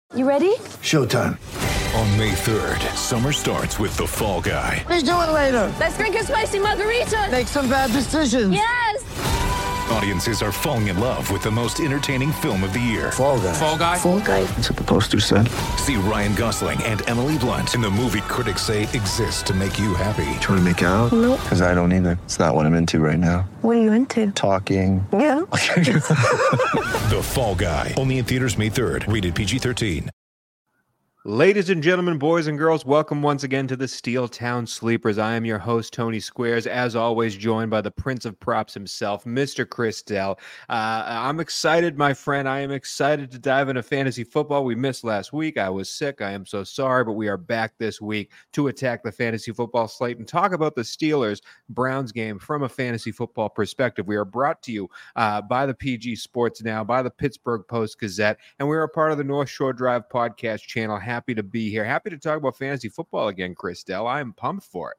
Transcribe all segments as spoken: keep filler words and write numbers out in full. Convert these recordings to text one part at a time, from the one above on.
You ready? Showtime. On May third, summer starts with The Fall Guy. Let's do it later. Let's drink a spicy margarita. Make some bad decisions. Yes! Audiences are falling in love with the most entertaining film of the year. Fall Guy. Fall Guy? Fall guy. That's what the poster said. See Ryan Gosling and Emily Blunt in the movie critics say exists to make you happy. Trying to make it out? Nope. Because I don't either. It's not what I'm into right now. What are you into? Talking. Yeah. The Fall Guy. Only in theaters May third. Rated P G thirteen. Ladies and gentlemen, boys and girls, welcome once again to the Steel Town Sleepers. I am your host, Tony Squares, as always, joined by the Prince of Props himself, Mister Chris Dell. Uh, I'm excited, my friend. I am excited to dive into fantasy football. We missed last week. I was sick. I am so sorry, but we are back this week to attack the fantasy football slate and talk about the Steelers-Browns game from a fantasy football perspective. We are brought to you uh, by the P G Sports Now, by the Pittsburgh Post-Gazette, and we are a part of the North Shore Drive podcast channel. Happy to be here. Happy to talk about fantasy football again, Chris Dell. I am pumped for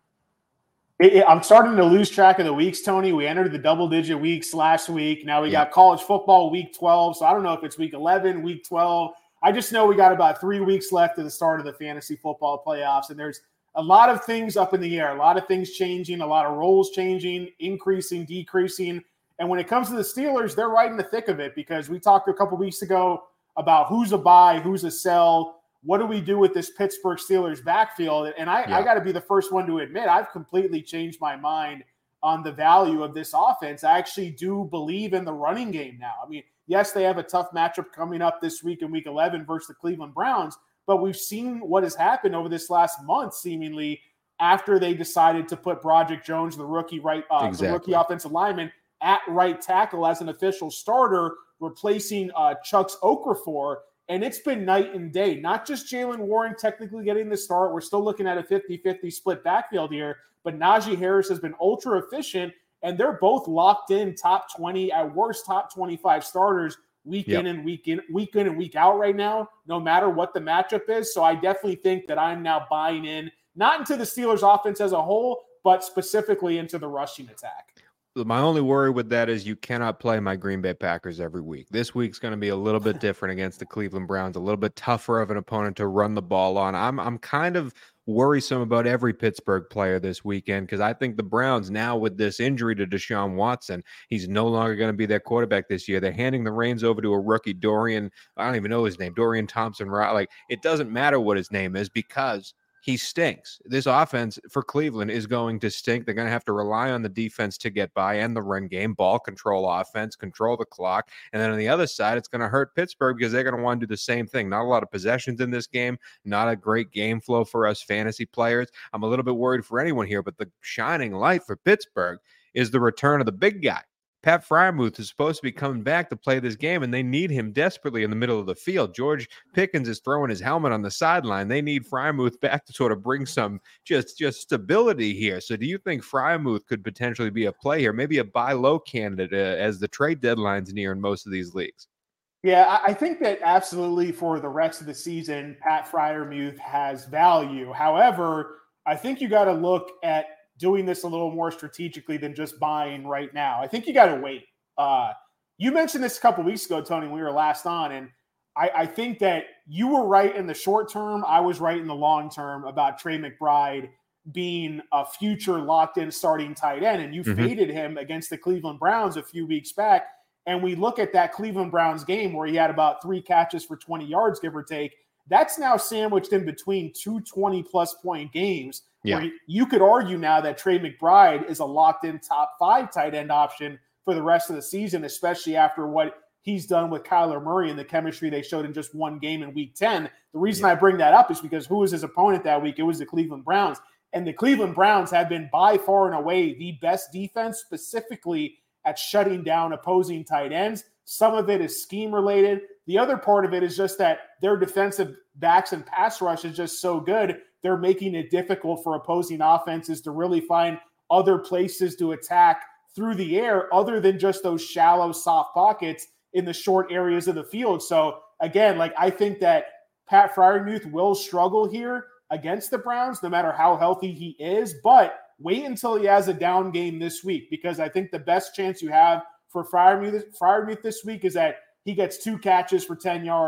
it. It, it. I'm starting to lose track of the weeks, Tony. We entered the double-digit weeks last week. Now we Yeah. got college football week twelve, so I don't know if it's week eleven, week twelve. I just know we got about three weeks left to the start of the fantasy football playoffs, and there's a lot of things up in the air, a lot of things changing, a lot of roles changing, increasing, decreasing. And when it comes to the Steelers, they're right in the thick of it because we talked a couple weeks ago about who's a buy, who's a sell. What do we do with this Pittsburgh Steelers backfield? And I, Yeah. I got to be the first one to admit I've completely changed my mind on the value of this offense. I actually do believe in the running game now. I mean, yes, they have a tough matchup coming up this week in week eleven versus the Cleveland Browns, but we've seen what has happened over this last month, seemingly, after they decided to put Broderick Jones, the rookie right, uh, Exactly. the rookie offensive lineman, at right tackle as an official starter, replacing uh, Chucks Okafor. And it's been night and day, not just Jalen Warren technically getting the start. We're still looking at a fifty-fifty split backfield here, but Najee Harris has been ultra efficient, and they're both locked in top twenty, at worst top twenty-five starters week Yep. in and week in, week in and week out right now, no matter what the matchup is. So I definitely think that I'm now buying in, not into the Steelers offense as a whole, but specifically into the rushing attack. My only worry with that is you cannot play my Green Bay Packers every week. This week's going to be a little bit different against the Cleveland Browns, a little bit tougher of an opponent to run the ball on. I'm I'm kind of worrisome about every Pittsburgh player this weekend because I think the Browns now with this injury to Deshaun Watson, he's no longer going to be their quarterback this year. They're handing the reins over to a rookie, Dorian. I don't even know his name, Dorian Thompson. Like, it doesn't matter what his name is because he stinks. This offense for Cleveland is going to stink. They're going to have to rely on the defense to get by and the run game, ball control offense, control the clock. And then on the other side, it's going to hurt Pittsburgh because they're going to want to do the same thing. Not a lot of possessions in this game, not a great game flow for us fantasy players. I'm a little bit worried for anyone here, but the shining light for Pittsburgh is the return of the big guy. Pat Freiermuth is supposed to be coming back to play this game, and they need him desperately in the middle of the field. George Pickens is throwing his helmet on the sideline. They need Freiermuth back to sort of bring some just, just stability here. So do you think Freiermuth could potentially be a play here, maybe a buy low candidate uh, as the trade deadline's near in most of these leagues? Yeah, I think that absolutely for the rest of the season, Pat Freiermuth has value. However, I think you got to look at doing this a little more strategically than just buying right now. I think you got to wait. Uh, you mentioned this a couple weeks ago, Tony, when we were last on, and I, I think that you were right in the short term. I was right in the long term about Trey McBride being a future locked-in starting tight end, and you Mhm. faded him against the Cleveland Browns a few weeks back. And we look at that Cleveland Browns game where he had about three catches for twenty yards, give or take. That's now sandwiched in between two twenty-plus point games. Yeah. Where you could argue now that Trey McBride is a locked-in top five tight end option for the rest of the season, especially after what he's done with Kyler Murray and the chemistry they showed in just one game in week ten. The reason Yeah. I bring that up is because who was his opponent that week? It was the Cleveland Browns. And the Cleveland Browns have been by far and away the best defense, specifically at shutting down opposing tight ends. Some of it is scheme related. The other part of it is just that their defensive backs and pass rush is just so good. They're making it difficult for opposing offenses to really find other places to attack through the air other than just those shallow, soft pockets in the short areas of the field. So again, like I think that Pat Freiermuth will struggle here against the Browns, no matter how healthy he is, but wait until he has a down game this week, because I think the best chance you have for Freiermuth, Freiermuth this week is that he gets two catches for ten yards,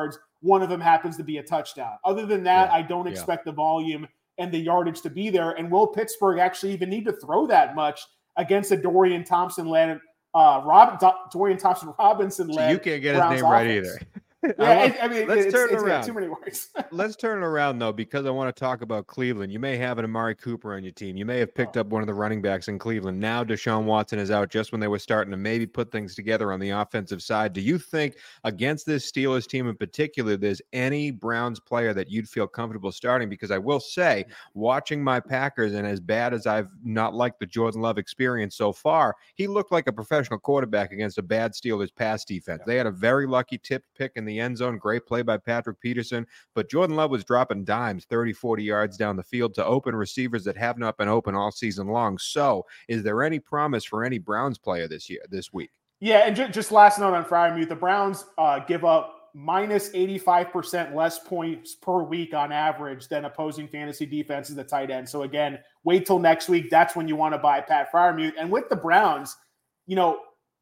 one of them happens to be a touchdown. Other than that, Yeah. I don't Yeah. expect the volume and the yardage to be there. And will Pittsburgh actually even need to throw that much against a Dorian Thompson-led, uh, Rob, Dorian Thompson-Robinson-led So you can't get his Browns name right offense? either. Yeah, I want- I, I mean, let's it's, turn it it's, around. it's too many words. Let's turn it around, though, because I want to talk about Cleveland. You may have an Amari Cooper on your team. You may have picked up one of the running backs in Cleveland. Now Deshaun Watson is out just when they were starting to maybe put things together on the offensive side. Do you think against this Steelers team in particular, there's any Browns player that you'd feel comfortable starting? Because I will say, watching my Packers, and as bad as I've not liked the Jordan Love experience so far, he looked like a professional quarterback against a bad Steelers pass defense. They had a very lucky tipped pick in the end zone. Great play by Patrick Peterson, but Jordan Love was dropping dimes thirty, forty yards down the field to open receivers that have not been open all season long. So is there any promise for any Browns player this year, this week? Yeah, and ju- just last note on Freiermuth, the Browns uh, give up minus eighty-five percent less points per week on average than opposing fantasy defenses at tight end. So again, wait till next week. That's when you want to buy Pat Freiermuth. And with the Browns, you know,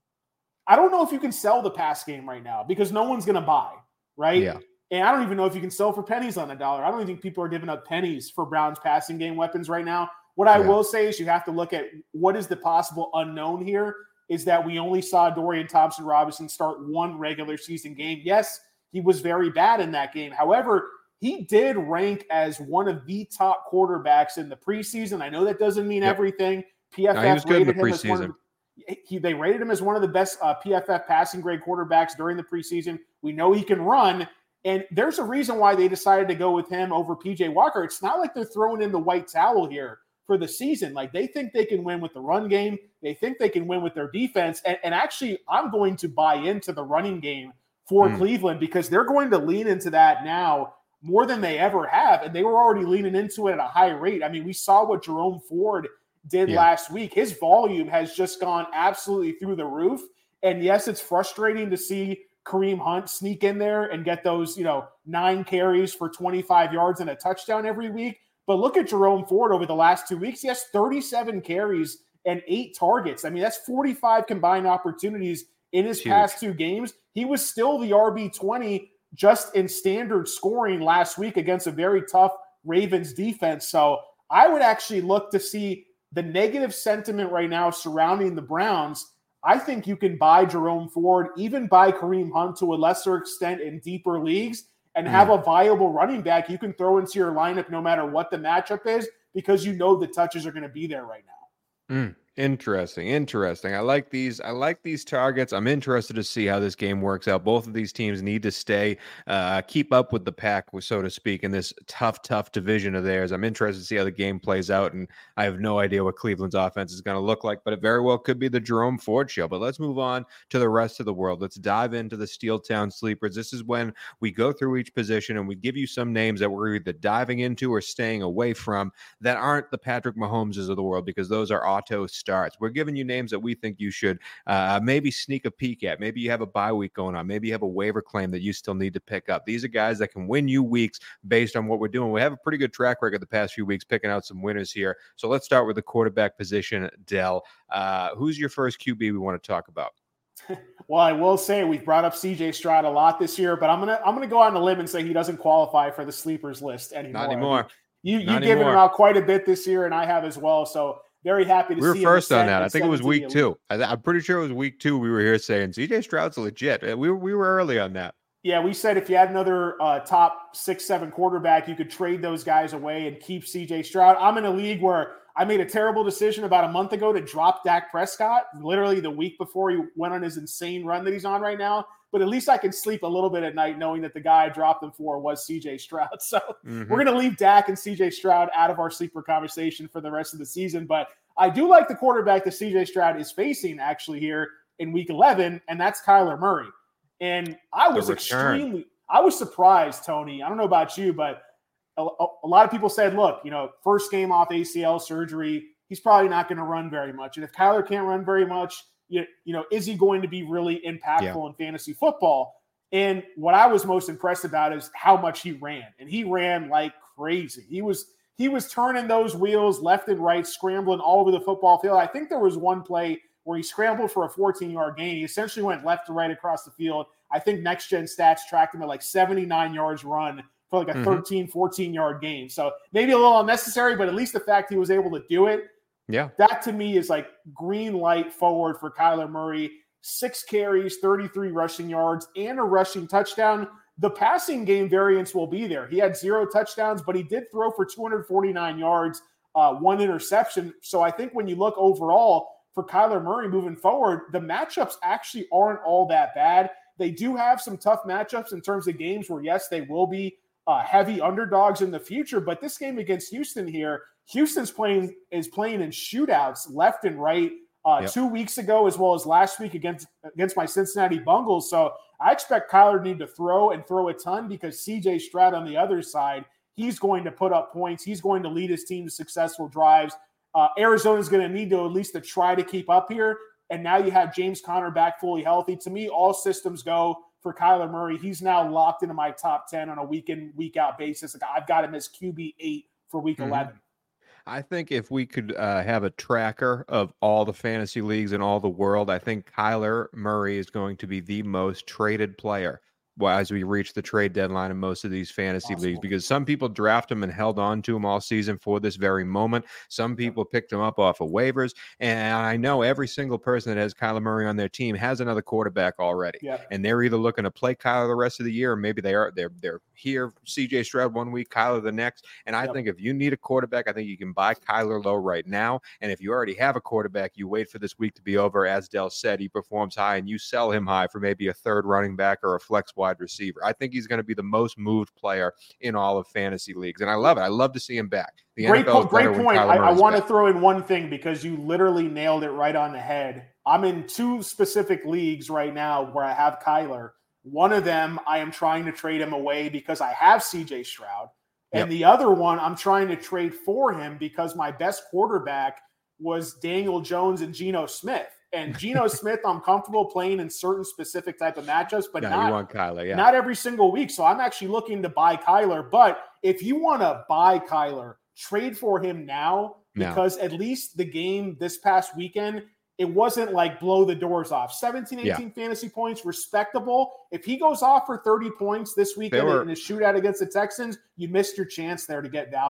I don't know if you can sell the pass game right now because no one's going to buy, right? Yeah. And I don't even know if you can sell for pennies on a dollar. I don't even think people are giving up pennies for Browns passing game weapons right now. What I Yeah. will say is you have to look at what is the possible unknown here is that we only saw Dorian Thompson-Robinson start one regular season game. Yes, he was very bad in that game. However, he did rank as one of the top quarterbacks in the preseason. I know that doesn't mean Yep. everything. P F F No, he was good in rated the him as one of preseason. the, he, they rated him as one of the best uh, P F F passing grade quarterbacks during the preseason. We know he can run. And there's a reason why they decided to go with him over P J Walker. It's not like they're throwing in the white towel here for the season. Like they think they can win with the run game. They think they can win with their defense. And, and actually, I'm going to buy into the running game for Mm. Cleveland because they're going to lean into that now more than they ever have. And they were already leaning into it at a high rate. I mean, we saw what Jerome Ford did Yeah. last week. His volume has just gone absolutely through the roof. And yes, it's frustrating to see Kareem Hunt sneak in there and get those, you know, nine carries for twenty-five yards and a touchdown every week. But look at Jerome Ford over the last two weeks. He has thirty-seven carries and eight targets. I mean, that's forty-five combined opportunities in his Huge. past two games. He was still the R B twenty just in standard scoring last week against a very tough Ravens defense. So I would actually look to see the negative sentiment right now surrounding the Browns. I think you can buy Jerome Ford, even buy Kareem Hunt to a lesser extent in deeper leagues, and have Mm. a viable running back you can throw into your lineup no matter what the matchup is because you know the touches are going to be there right now. Mm. Interesting. Interesting. I like these. I like these targets. I'm interested to see how this game works out. Both of these teams need to stay, uh, keep up with the pack, so to speak, in this tough, tough division of theirs. I'm interested to see how the game plays out, and I have no idea what Cleveland's offense is going to look like, but it very well could be the Jerome Ford show. But let's move on to the rest of the world. Let's dive into the Steel Town Sleepers. This is when we go through each position and we give you some names that we're either diving into or staying away from that aren't the Patrick Mahomeses of the world, because those are auto starts. We're giving you names that we think you should uh, maybe sneak a peek at. Maybe you have a bye week going on. Maybe you have a waiver claim that you still need to pick up. These are guys that can win you weeks based on what we're doing. We have a pretty good track record the past few weeks picking out some winners here. So let's start with the quarterback position, Dell. Uh, who's your first Q B we want to talk about? Well, I will say we've brought up C J Stroud a lot this year, but I'm gonna I'm gonna go on the limb and say he doesn't qualify for the sleepers list anymore. Not anymore. You you've Not given him anymore. out quite a bit this year, and I have as well. So very happy to We were see him first on ascend that. I at think it was week seventeen. two. I, I'm pretty sure it was week two. We were here saying C J Stroud's legit. We were, we were early on that. Yeah, we said if you had another uh, top six, seven quarterback, you could trade those guys away and keep C J Stroud. I'm in a league where I made a terrible decision about a month ago to drop Dak Prescott, literally the week before he went on his insane run that he's on right now. But at least I can sleep a little bit at night knowing that the guy I dropped him for was C J Stroud. So Mhm. we're going to leave Dak and C J Stroud out of our sleeper conversation for the rest of the season. But I do like the quarterback that C J Stroud is facing actually here in week eleven, and that's Kyler Murray. And I was return. extremely, I was surprised, Tony. I don't know about you, but a, a, a lot of people said, look, you know, first game off A C L surgery, he's probably not going to run very much. And if Kyler can't run very much, you, you know, is he going to be really impactful Yeah. in fantasy football? And what I was most impressed about is how much he ran. And he ran like crazy. He was he was turning those wheels left and right, scrambling all over the football field. I think there was one play where he scrambled for a fourteen-yard gain. He essentially went left to right across the field. I think Next Gen Stats tracked him at like seventy-nine yards run for like a mm-hmm. thirteen, fourteen yard game. So maybe a little unnecessary, but at least the fact he was able to do it, yeah, that to me is like green light forward for Kyler Murray. Six carries, thirty-three rushing yards, and a rushing touchdown. The passing game variance will be there. He had zero touchdowns, but he did throw for two hundred forty-nine yards, uh, one interception. So I think when you look overall for Kyler Murray moving forward, the matchups actually aren't all that bad. They do have some tough matchups in terms of games where, yes, they will be uh, heavy underdogs in the future. But this game against Houston here, Houston's playing is playing in shootouts left and right. Uh, yep. Two weeks ago, as well as last week against against my Cincinnati Bengals. So I expect Kyler to need to throw and throw a ton because C J Stroud on the other side, he's going to put up points. He's going to lead his team to successful drives. Uh, Arizona's going to need to at least to try to keep up here. And now you have James Conner back fully healthy. To me, all systems go for Kyler Murray. He's now locked into my top ten on a week in, week out basis. Like I've got him as Q B eight for week mm-hmm. eleven. I think if we could uh, have a tracker of all the fantasy leagues in all the world, I think Kyler Murray is going to be the most traded player as we reach the trade deadline in most of these fantasy Possible. leagues, because some people draft him and held on to him all season for this very moment. Some people picked him up off of waivers. And I know every single person that has Kyler Murray on their team has another quarterback already. Yeah. And they're either looking to play Kyler the rest of the year, or maybe they are, they're, they're here, C J Stroud one week, Kyler the next. And I yep. think if you need a quarterback, I think you can buy Kyler low right now. And if you already have a quarterback, you wait for this week to be over. As Dell said, he performs high and you sell him high for maybe a third running back or a flex wide receiver. I think he's going to be the most moved player in all of fantasy leagues. And I love it. I love to see him back. The great N F L po- great point. I, I want back. to throw in one thing because you literally nailed it right on the head. I'm in two specific leagues right now where I have Kyler. One of them, I am trying to trade him away because I have C J Stroud. And yep. the other one, I'm trying to trade for him because my best quarterback was Daniel Jones and Geno Smith. And Geno Smith, I'm comfortable playing in certain specific type of matchups, but no, not, you want Kyler, yeah. not every single week. So I'm actually looking to buy Kyler. But if you want to buy Kyler, trade for him now because no. at least the game this past weekend, it wasn't like blow the doors off. seventeen, eighteen yeah. fantasy points, respectable. If he goes off for thirty points this weekend were, in a shootout against the Texans, you missed your chance there to get value.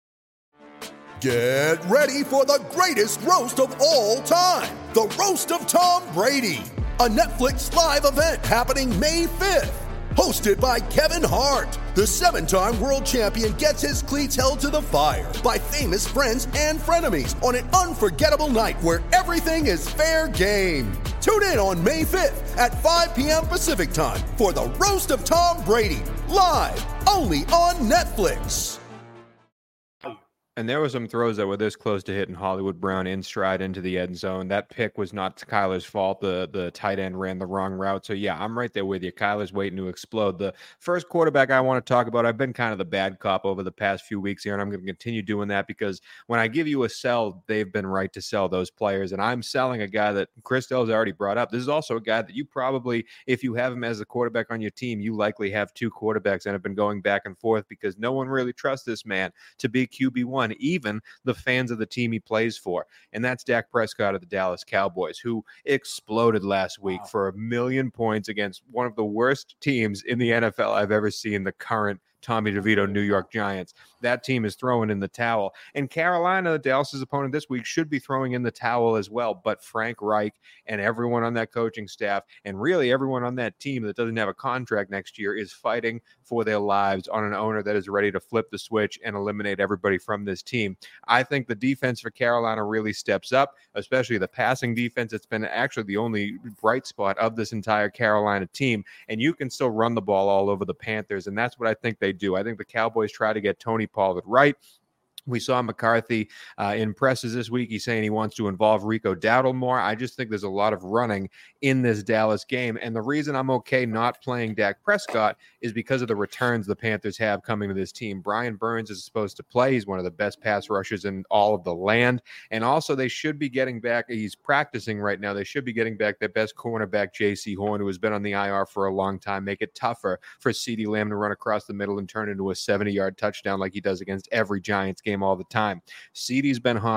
Get ready for the greatest roast of all time, the Roast of Tom Brady, a Netflix live event happening May fifth. Hosted by Kevin Hart, the seven-time world champion gets his cleats held to the fire by famous friends and frenemies on an unforgettable night where everything is fair game. Tune in on May fifth at five p.m. Pacific time for the Roast of Tom Brady, live only on Netflix. And there were some throws that were this close to hitting Hollywood Brown in stride into the end zone. That pick was not Kyler's fault. The the tight end ran the wrong route. So, yeah, I'm right there with you. Kyler's waiting to explode. The first quarterback I want to talk about, I've been kind of the bad cop over the past few weeks here, and I'm going to continue doing that because when I give you a sell, they've been right to sell those players. And I'm selling a guy that Chris Dell's already brought up. This is also a guy that you probably, if you have him as a quarterback on your team, you likely have two quarterbacks and have been going back and forth because no one really trusts this man to be Q B one. Even the fans of the team he plays for. And that's Dak Prescott of the Dallas Cowboys, who exploded last week wow. for a million points against one of the worst teams in the N F L I've ever seen, the current Tommy DeVito New York Giants. That team is throwing in the towel. And Carolina, Dallas's opponent this week, should be throwing in the towel as well. But Frank Reich and everyone on that coaching staff, and really everyone on that team that doesn't have a contract next year, is fighting for their lives on an owner that is ready to flip the switch and eliminate everybody from this team. I think the defense for Carolina really steps up, especially the passing defense. It's been actually the only bright spot of this entire Carolina team. And you can still run the ball all over the Panthers, and that's what I think they do. I think the Cowboys try to get Tony Pollard right. We saw McCarthy uh, in presses this week. He's saying he wants to involve Rico Dowdle more. I just think there's a lot of running in this Dallas game. And the reason I'm okay not playing Dak Prescott is because of the returns the Panthers have coming to this team. Brian Burns is supposed to play. He's one of the best pass rushers in all of the land. And also they should be getting back. He's practicing right now. They should be getting back their best cornerback, J C Horn, who has been on the I R for a long time. Make it tougher for CeeDee Lamb to run across the middle and turn into a seventy-yard touchdown like he does against every Giants game all the time. CeeDee's been hot.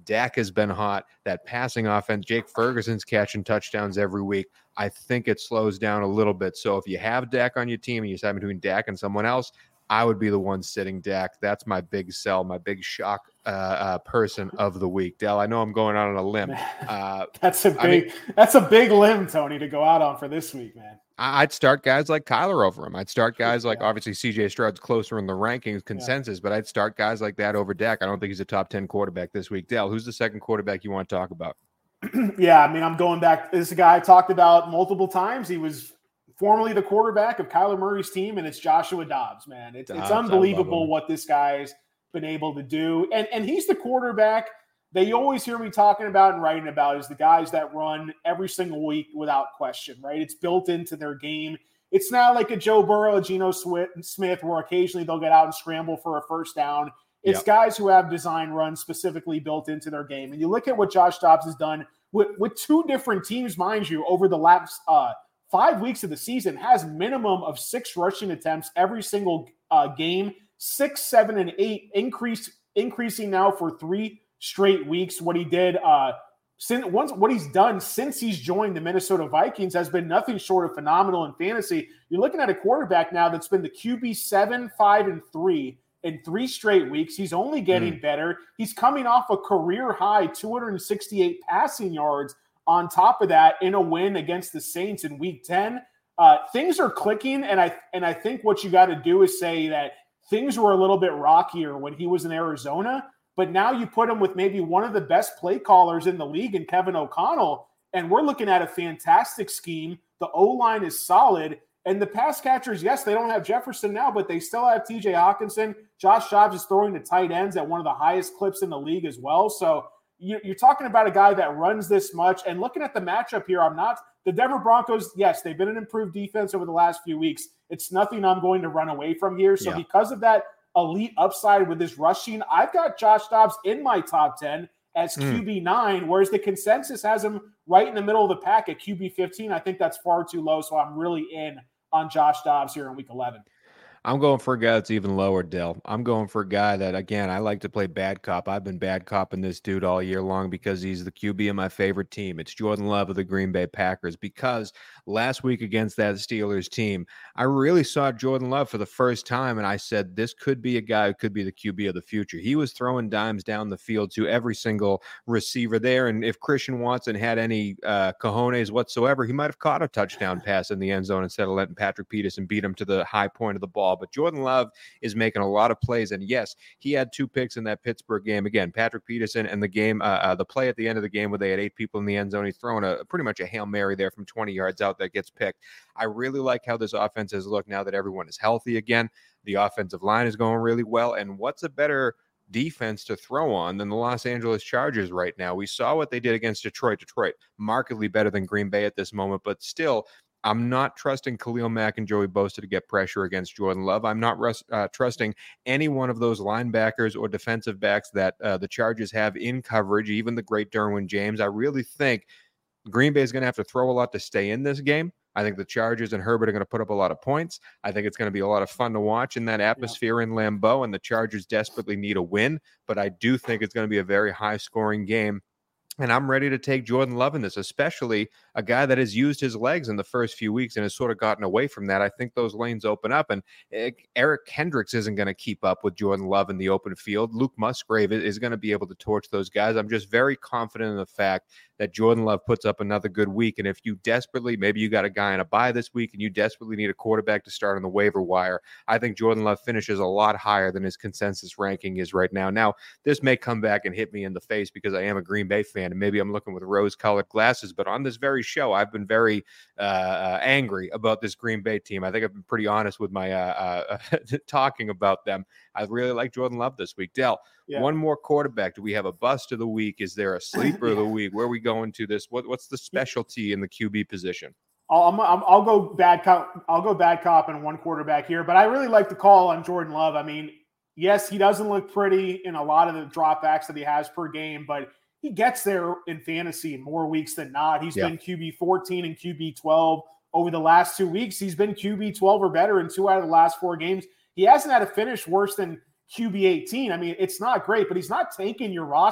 Dak has been hot. That passing offense, Jake Ferguson's catching touchdowns every week. I think it slows down a little bit. So if you have Dak on your team and you decide between Dak and someone else, I would be the one sitting Dak. That's my big sell, my big shock uh, uh, person of the week. Dell, I know I'm going out on a limb. Uh, that's a big, I mean, that's a big limb, Tony, to go out on for this week, man. I'd start guys like Kyler over him. I'd start guys like, obviously C J Stroud's closer in the rankings consensus, yeah. but I'd start guys like that over Dak. I don't think he's a top ten quarterback this week. Dell, who's the second quarterback you want to talk about? Yeah, I mean, I'm going back. This is a guy I talked about multiple times. He was formerly the quarterback of Kyler Murray's team, and it's Joshua Dobbs, man. It's, Dobbs, it's unbelievable what this guy's been able to do. And, and he's the quarterback that you always hear me talking about and writing about is the guys that run every single week without question, right? It's built into their game. It's not like a Joe Burrow, a Geno Smith, where occasionally they'll get out and scramble for a first down. It's yep. guys who have design runs specifically built into their game. And you look at what Josh Dobbs has done with, with two different teams, mind you, over the last uh, five weeks of the season, has minimum of six rushing attempts every single uh, game, six, seven, and eight, increase, increasing now for three straight weeks. What he did uh, since once what he's done since he's joined the Minnesota Vikings has been nothing short of phenomenal in fantasy. You're looking at a quarterback now that's been the Q B seven, five, and three in three straight weeks. He's only getting mm. better. He's coming off a career high two hundred sixty-eight passing yards on top of that in a win against the Saints in week ten. Uh, things are clicking, and I and I think what you got to do is say that things were a little bit rockier when he was in Arizona. But now you put him with maybe one of the best play callers in the league in Kevin O'Connell, and we're looking at a fantastic scheme. The O-line is solid, and the pass catchers, yes, they don't have Jefferson now, but they still have T J Hawkinson. Josh Dobbs is throwing to tight ends at one of the highest clips in the league as well. So you're talking about a guy that runs this much. And looking at the matchup here, I'm not – the Denver Broncos, yes, they've been an improved defense over the last few weeks. It's nothing I'm going to run away from here. So yeah. because of that – elite upside with his rushing, I've got Josh Dobbs in my top ten as mm. Q B nine, whereas the consensus has him right in the middle of the pack at Q B fifteen. I think that's far too low, so I'm really in on Josh Dobbs here in week eleven. I'm going for a guy that's even lower, Dell. I'm going for a guy that, again, I like to play bad cop. I've been bad copping this dude all year long because he's the Q B of my favorite team. It's Jordan Love of the Green Bay Packers, because last week against that Steelers team, I really saw Jordan Love for the first time, and I said, this could be a guy who could be the Q B of the future. He was throwing dimes down the field to every single receiver there, and if Christian Watson had any uh, cojones whatsoever, he might have caught a touchdown pass in the end zone instead of letting Patrick Peterson beat him to the high point of the ball. But Jordan Love is making a lot of plays, and yes, he had two picks in that Pittsburgh game. Again, Patrick Peterson and the game, uh, uh, the play at the end of the game where they had eight people in the end zone. He's throwing a pretty much a Hail Mary there from twenty yards out that gets picked. I really like how this offense has looked now that everyone is healthy again. The offensive line is going really well, and what's a better defense to throw on than the Los Angeles Chargers right now? We saw what they did against Detroit. Detroit, markedly better than Green Bay at this moment, but still, I'm not trusting Khalil Mack and Joey Bosa to get pressure against Jordan Love. I'm not rest, uh, trusting any one of those linebackers or defensive backs that uh, the Chargers have in coverage, even the great Derwin James. I really think Green Bay is going to have to throw a lot to stay in this game. I think the Chargers and Herbert are going to put up a lot of points. I think it's going to be a lot of fun to watch in that atmosphere yeah. in Lambeau, and the Chargers desperately need a win. But I do think it's going to be a very high-scoring game. And I'm ready to take Jordan Love in this, especially a guy that has used his legs in the first few weeks and has sort of gotten away from that. I think those lanes open up, and Eric Kendricks isn't going to keep up with Jordan Love in the open field. Luke Musgrave is going to be able to torch those guys. I'm just very confident in the fact that Jordan Love puts up another good week. And if you desperately, maybe you got a guy in a bye this week and you desperately need a quarterback to start on the waiver wire, I think Jordan Love finishes a lot higher than his consensus ranking is right now. Now, this may come back and hit me in the face because I am a Green Bay fan, and maybe I'm looking with rose-colored glasses, but on this very show, I've been very uh, angry about this Green Bay team. I think I've been pretty honest with my uh, uh, talking about them. I really like Jordan Love this week. Dell, yeah. one more quarterback. Do we have a bust of the week? Is there a sleeper of the week? Where are we going to this? What, what's the specialty in the Q B position? I'll, I'm, I'll go bad cop. I'll go bad cop and one quarterback here, but I really like the call on Jordan Love. I mean, yes, he doesn't look pretty in a lot of the dropbacks that he has per game, but he gets there in fantasy more weeks than not. He's yeah. been Q B fourteen and Q B twelve over the last two weeks. He's been Q B twelve or better in two out of the last four games. He hasn't had a finish worse than Q B eighteen. I mean, it's not great, but he's not tanking your roster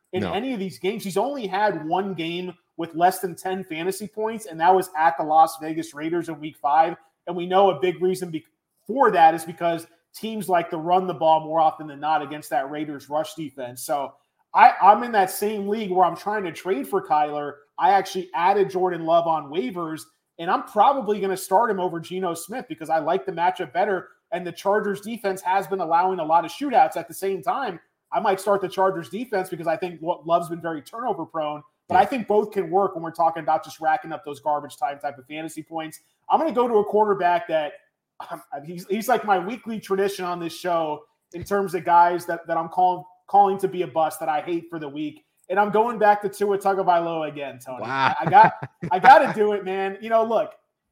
in No. any of these games. He's only had one game with less than ten fantasy points, and that was at the Las Vegas Raiders in week five. And we know a big reason be- for that is because teams like to run the ball more often than not against that Raiders rush defense. So I, I'm in that same league where I'm trying to trade for Kyler. I actually added Jordan Love on waivers, and I'm probably going to start him over Geno Smith because I like the matchup better. And the Chargers defense has been allowing a lot of shootouts. At the same time, I might start the Chargers defense because I think Love's been very turnover prone. But yeah. I think both can work when we're talking about just racking up those garbage time type of fantasy points. I'm going to go to a quarterback that um, he's, he's like my weekly tradition on this show in terms of guys that, that I'm calling calling to be a bust that I hate for the week. And I'm going back to Tua Tagovailoa again, Tony. Wow. I, I got I got to do it, man. You know, look,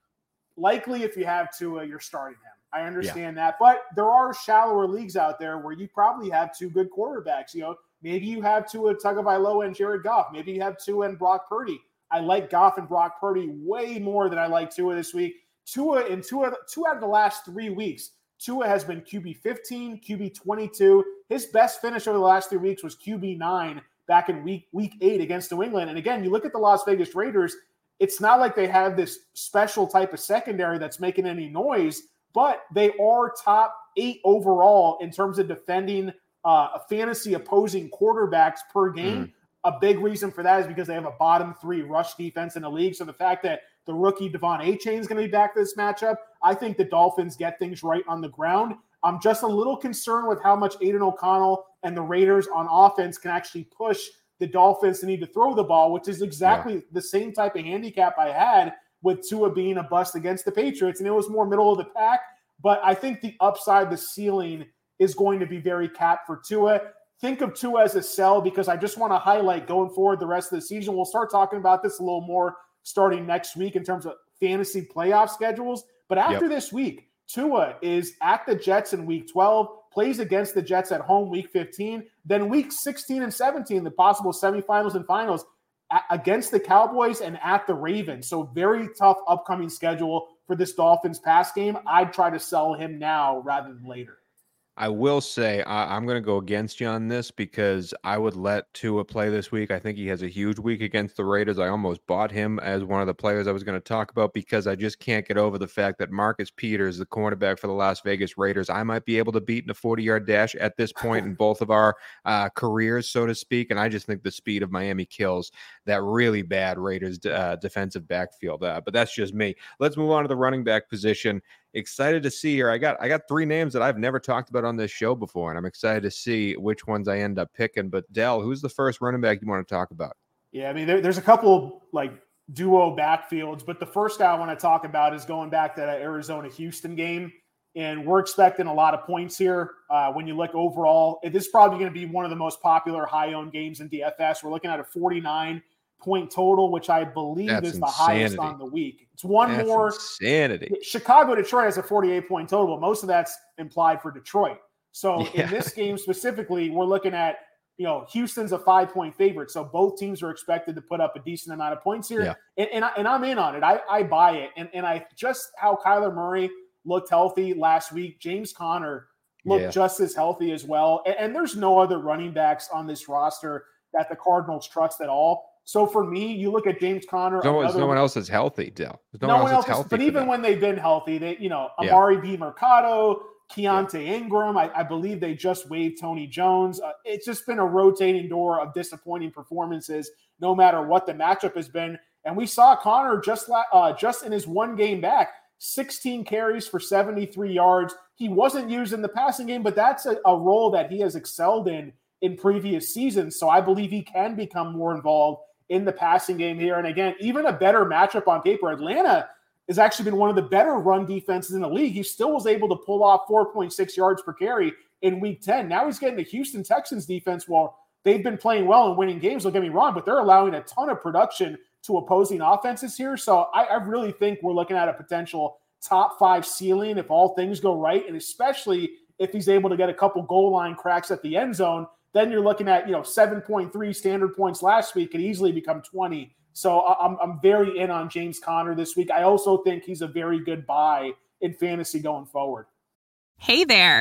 likely if you have Tua, you're starting him. I understand yeah. that. But there are shallower leagues out there where you probably have two good quarterbacks. You know, maybe you have Tua Tagovailoa and Jared Goff. Maybe you have Tua and Brock Purdy. I like Goff and Brock Purdy way more than I like Tua this week. Tua in two, two out of the last three weeks, Tua has been Q B fifteen, Q B twenty-two. His best finish over the last three weeks was Q B nine back in week week eight against New England. And again, you look at the Las Vegas Raiders, it's not like they have this special type of secondary that's making any noise, but they are top eight overall in terms of defending uh, a fantasy opposing quarterbacks per game. Mm. A big reason for that is because they have a bottom three rush defense in the league. So the fact that the rookie Devon Achane is going to be back to this matchup, I think the Dolphins get things right on the ground. I'm just a little concerned with how much Aiden O'Connell and the Raiders on offense can actually push the Dolphins to need to throw the ball, which is exactly yeah. the same type of handicap I had with Tua being a bust against the Patriots. And it was more middle of the pack. But I think the upside, the ceiling is going to be very capped for Tua. Think of Tua as a sell because I just want to highlight going forward the rest of the season. We'll start talking about this a little more starting next week in terms of fantasy playoff schedules. But after yep. this week, Tua is at the Jets in week twelve, plays against the Jets at home week fifteen, then week sixteen and seventeen, the possible semifinals and finals against the Cowboys and at the Ravens. So very tough upcoming schedule for this Dolphins pass game. I'd try to sell him now rather than later. I will say I, I'm going to go against you on this because I would let Tua play this week. I think he has a huge week against the Raiders. I almost bought him as one of the players I was going to talk about because I just can't get over the fact that Marcus Peters, the cornerback for the Las Vegas Raiders, I might be able to beat in a forty-yard dash at this point in both of our uh, careers, so to speak. And I just think the speed of Miami kills that really bad Raiders uh, defensive backfield. Uh, but that's just me. Let's move on to the running back position. Excited to see here. I got I got three names that I've never talked about on this show before, and I'm excited to see which ones I end up picking. But Dell, who's the first running back you want to talk about? Yeah, I mean, there, there's a couple like duo backfields, but the first guy I want to talk about is going back to that Arizona-Houston game, and we're expecting a lot of points here. Uh, when you look overall, this is probably going to be one of the most popular high-owned games in D F S. We're looking at a forty-nine point total, which I believe That's is the insanity. highest on the week. It's one That's more. Insanity. Chicago, Detroit has a forty-eight point total, but most of that's implied for Detroit. So yeah. in this game specifically, we're looking at, you know, Houston's a five point favorite. So both teams are expected to put up a decent amount of points here. Yeah. And, and, I, and I'm in on it. I, I buy it. And, and I just how Kyler Murray looked healthy last week. James Conner looked yeah. just as healthy as well. And, and there's no other running backs on this roster that the Cardinals trust at all. So for me, you look at James Conner. No, another, no one else is healthy, Dell. No, no one else is healthy. But even them. when they've been healthy, they, you know, Amari yeah. B. Mercado, Keontae yeah. Ingram, I, I believe they just waived Tony Jones. Uh, it's just been a rotating door of disappointing performances, no matter what the matchup has been. And we saw Conner just uh, just in his one game back, sixteen carries for seventy-three yards. He wasn't used in the passing game, but that's a, a role that he has excelled in in previous seasons. So I believe he can become more involved in the passing game here. And again, even a better matchup on paper. Atlanta has actually been one of the better run defenses in the league. He still was able to pull off four point six yards per carry in week ten. Now he's getting the Houston Texans defense. Well, they've been playing well and winning games, don't get me wrong, but they're allowing a ton of production to opposing offenses here. So I, I really think we're looking at a potential top five ceiling if all things go right. And especially if he's able to get a couple goal line cracks at the end zone, then you're looking at, you know, seven point three standard points last week could easily become twenty. So I'm I'm very in on James Conner this week. I also think he's a very good buy in fantasy going forward. Hey there.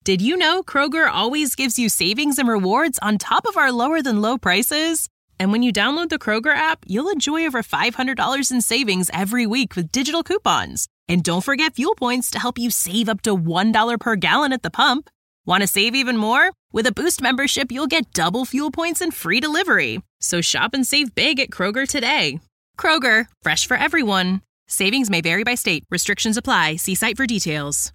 Did you know Kroger always gives you savings and rewards on top of our lower than low prices? And when you download the Kroger app, you'll enjoy over five hundred dollars in savings every week with digital coupons. And don't forget fuel points to help you save up to one dollar per gallon at the pump. Want to save even more? With a Boost membership, you'll get double fuel points and free delivery. So shop and save big at Kroger today. Kroger, fresh for everyone. Savings may vary by state. Restrictions apply. See site for details.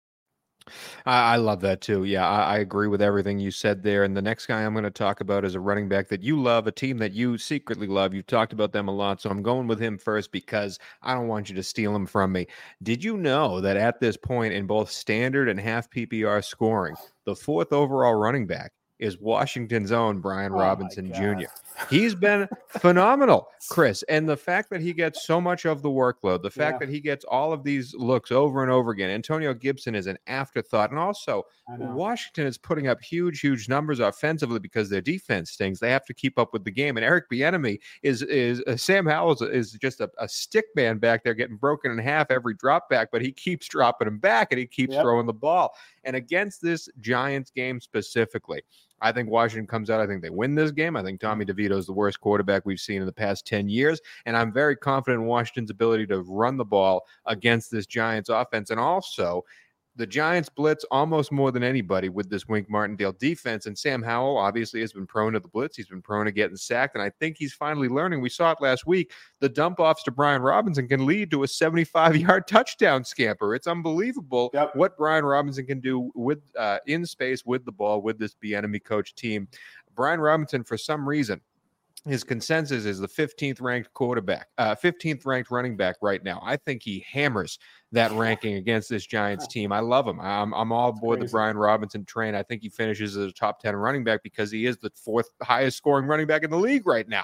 I, I love that too. Yeah, I, I agree with everything you said there. And the next guy I'm going to talk about is a running back that you love, a team that you secretly love. You've talked about them a lot. So I'm going with him first because I don't want you to steal him from me. Did you know that at this point in both standard and half P P R scoring, the fourth overall running back is Washington's own Brian Oh Robinson Junior He's been phenomenal, Chris. And the fact that he gets so much of the workload, the fact Yeah. that he gets all of these looks over and over again, Antonio Gibson is an afterthought. And also, I know. Washington is putting up huge, huge numbers offensively because their defense stinks. They have to keep up with the game. And Eric Bieniemy is, is uh, Sam Howell is, is just a, a stick man back there getting broken in half every drop back, but he keeps dropping him back and he keeps Yep. throwing the ball. And against this Giants game specifically, I think Washington comes out. I think they win this game. I think Tommy DeVito is the worst quarterback we've seen in the past ten years. And I'm very confident in Washington's ability to run the ball against this Giants offense. And also, the Giants blitz almost more than anybody with this Wink Martindale defense. And Sam Howell obviously has been prone to the blitz. He's been prone to getting sacked. And I think he's finally learning. We saw it last week. The dump offs to Brian Robinson can lead to a seventy-five yard touchdown scamper. It's unbelievable Yep. what Brian Robinson can do with uh, in space with the ball with this Bieniemy coach team. Brian Robinson, for some reason, his consensus is the fifteenth ranked quarterback, uh, fifteenth ranked running back right now. I think he hammers that ranking against this Giants team. I love him. I'm, I'm all aboard the crazy. Brian Robinson train. I think he finishes as a top ten running back because he is the fourth highest scoring running back in the league right now.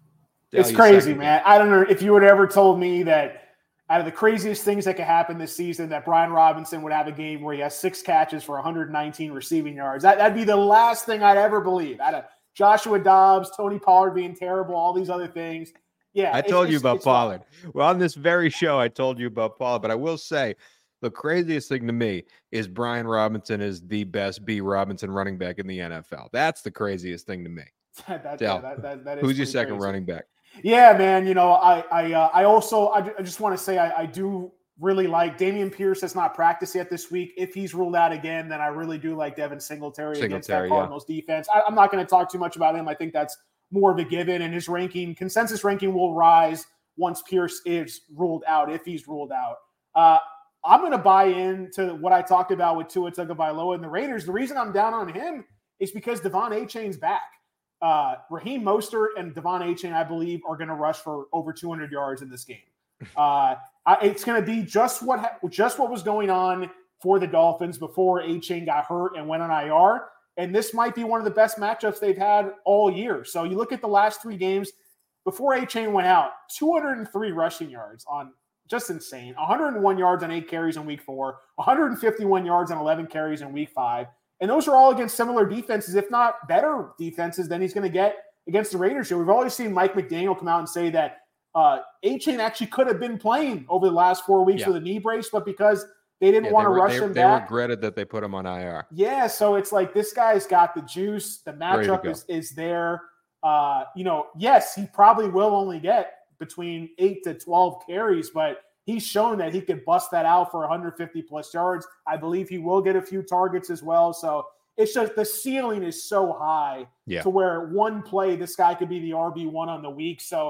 It's Tell you crazy, second man. I don't know if you would have ever told me that out of the craziest things that could happen this season, that Brian Robinson would have a game where he has six catches for one hundred nineteen receiving yards. That, that'd be the last thing I'd ever believe. Out of Joshua Dobbs, Tony Pollard being terrible, all these other things. Yeah, I it's- told you it's- about it's wild. Pollard. Well, on this very show, I told you about Pollard, but I will say the craziest thing to me is Brian Robinson is the best B. Robinson running back in the N F L. That's the craziest thing to me. That- that- Dell, that- that- that is Who's your pretty second crazy. running back? Yeah, man. You know, I I uh, I also I, I just want to say I, I do really like Dameon Pierce has not practiced yet this week. If he's ruled out again, then I really do like Devin Singletary, against that Singletary, yeah. Cardinals defense. I, I'm not going to talk too much about him. I think that's more of a given, and his ranking consensus ranking will rise once Pierce is ruled out, if he's ruled out. Uh, I'm going to buy into what I talked about with Tua Tagovailoa and the Raiders. The reason I'm down on him is because Devon Achane's back. Uh, Raheem Mostert and Devon Achane, I believe, are going to rush for over two hundred yards in this game. Uh, I, it's going to be just what ha- just what was going on for the Dolphins before Achane got hurt and went on I R. And this might be one of the best matchups they've had all year. So you look at the last three games before Achane went out, two hundred three rushing yards on just insane. one hundred one yards on eight carries in week four, one hundred fifty-one yards on eleven carries in week five. And those are all against similar defenses, if not better defenses than he's going to get against the Raiders here. We've always seen Mike McDaniel come out and say that uh, Achane actually could have been playing over the last four weeks Yeah. with a knee brace, but because they didn't Yeah, want they to were- rush they, him they back. regretted that they put him on I R. Yeah, so it's like this guy's got the juice. The Ready to matchup go. is, is there. Uh, you know, yes, he probably will only get between eight to twelve carries, but he's shown that he could bust that out for one hundred fifty plus yards. I believe he will get a few targets as well. So it's just the ceiling is so high Yeah. to where one play, this guy could be the R B one on the week. So